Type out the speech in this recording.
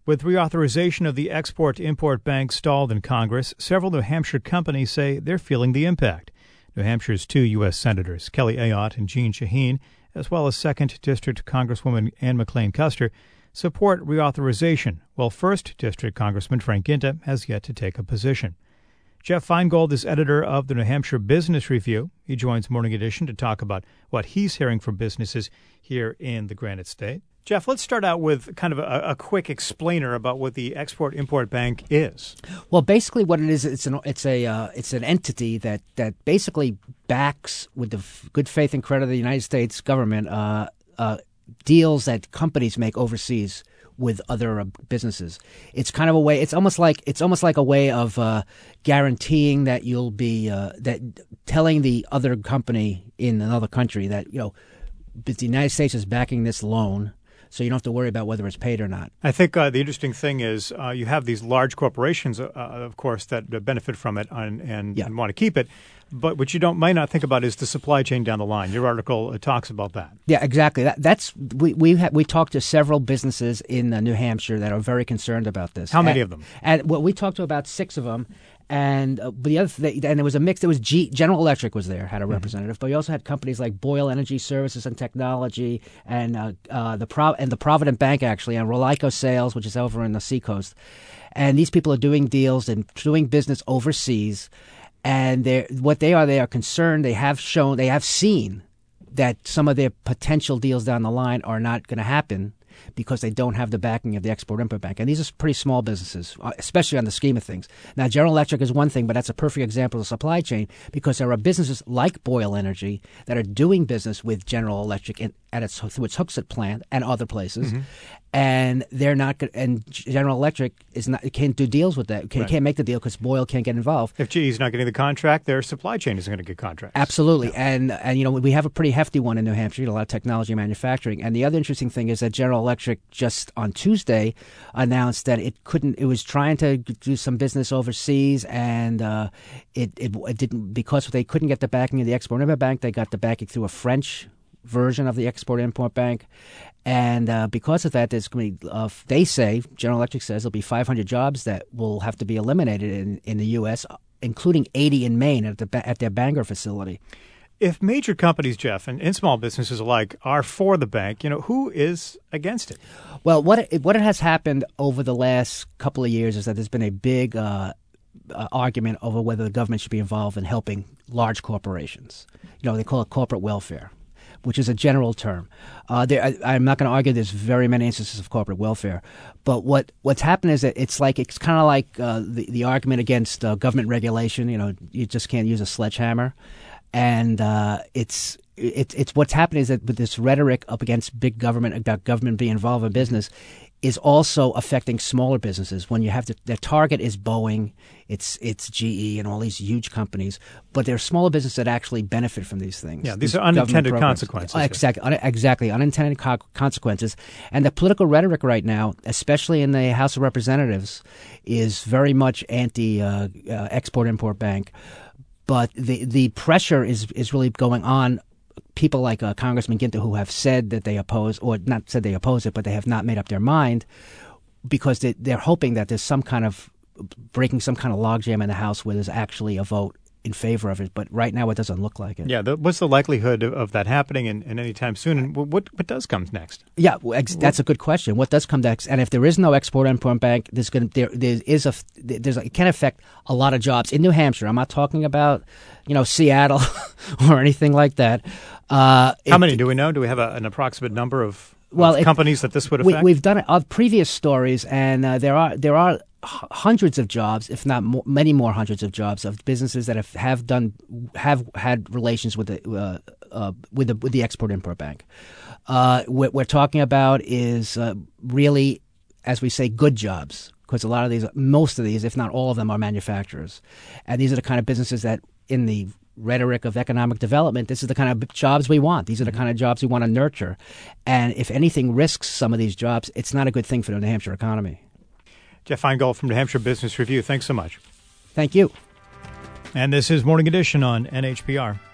With reauthorization of the Export-Import Bank stalled in Congress, several New Hampshire companies say they're feeling the impact. New Hampshire's two U.S. Senators, Kelly Ayotte and Jeanne Shaheen, as well as 2nd District Congresswoman Ann McLean Custer, support reauthorization, while 1st District Congressman Frank Guinta has yet to take a position. Jeff Feingold is editor of the New Hampshire Business Review. He joins Morning Edition to talk about what he's hearing from businesses here in the Granite State. Jeff, let's start out with kind of a quick explainer about what the Export-Import Bank is. Well, basically what it is, it's an entity that basically backs, with the good faith and credit of the United States government, deals that companies make overseas with other businesses. It's kind of a way. It's almost like a way of guaranteeing that you'll be that telling the other company in another country that the United States is backing this loan. So you don't have to worry about whether it's paid or not. I think the interesting thing is you have these large corporations, of course, that benefit from it and want to keep it. But what you might not think about is the supply chain down the line. Your article talks about that. Yeah, exactly. We talked to several businesses in New Hampshire that are very concerned about this. How many of them? And we talked to about 6 of them. And the other and there was a mix. There was General Electric was there, had a representative, but we also had companies like Boyle Energy Services and Technology, and the Provident Bank actually, and Relico Sales, which is over in the Seacoast. And these people are doing deals and doing business overseas, and they are concerned. They have seen that some of their potential deals down the line are not going to happen because they don't have the backing of the Export-Import Bank. And these are pretty small businesses, especially on the scheme of things. Now, General Electric is one thing, but that's a perfect example of supply chain because there are businesses like Boyle Energy that are doing business with General Electric through its Hooksett plant and other places. Mm-hmm. And they're not. And General Electric can't do deals with that. Can't make the deal because Boyle can't get involved. If GE's not getting the contract, their supply chain isn't going to get contracts. Absolutely, yeah. And we have a pretty hefty one in New Hampshire. A lot of technology manufacturing. And the other interesting thing is that General Electric just on Tuesday announced that it couldn't. It was trying to do some business overseas, and it didn't because they couldn't get the backing of the Export-Import Bank. They got the backing through a French version of the Export-Import Bank. And because of that, there's going to be, General Electric says, there'll be 500 jobs that will have to be eliminated in the U.S., including 80 in Maine at their Bangor facility. If major companies, Jeff, and small businesses alike are for the bank, who is against it? Well, what has happened over the last couple of years is that there's been a big argument over whether the government should be involved in helping large corporations. They call it corporate welfare, which is a general term. I'm not going to argue there's very many instances of corporate welfare, but what's happened is that it's kind of like the argument against government regulation. You just can't use a sledgehammer, and it's what's happening is that with this rhetoric up against big government about government being involved in business is also affecting smaller businesses. When you have their target is Boeing, it's GE and all these huge companies, but there are smaller businesses that actually benefit from these things. Yeah, these are unintended consequences. Exactly, unintended consequences. And the political rhetoric right now, especially in the House of Representatives, is very much anti-Export-Import Bank. But the pressure is really going on. People like Congressman Guinta who have said that they oppose, or not said they oppose it, but they have not made up their mind because they're hoping that there's some kind of breaking some kind of logjam in the House where there's actually a vote in favor of it. But right now it doesn't look like it. Yeah, what's the likelihood of that happening and anytime soon? And what does come next? Yeah, that's a good question. What does come next? And if there is no Export-Import Bank, it can affect a lot of jobs in New Hampshire. I'm not talking about Seattle or anything like that. How many do we know? Do we have an approximate number of companies that this would affect? We've done previous stories, and there are hundreds of jobs, if not many more hundreds of jobs of businesses that have had relations with the Export-Import Bank. What we're talking about is really, as we say, good jobs, because most of these, if not all of them, are manufacturers, and these are the kind of businesses that in the rhetoric of economic development, this is the kind of jobs we want. These are the kind of jobs we want to nurture. And if anything risks some of these jobs, it's not a good thing for the New Hampshire economy. Jeff Feingold from New Hampshire Business Review. Thanks so much. Thank you. And this is Morning Edition on NHPR.